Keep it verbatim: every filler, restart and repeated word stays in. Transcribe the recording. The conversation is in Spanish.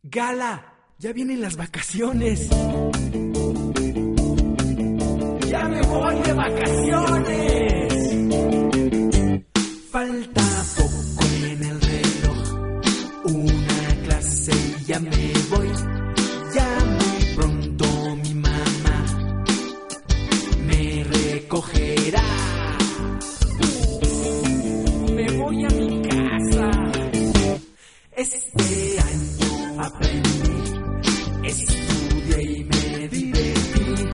Gala, ya vienen las vacaciones. ¡Ya me voy de vacaciones! Falta poco en el reloj, una clase y ya me voy. Ya muy pronto mi mamá me recogerá. Me voy a mi casa. Este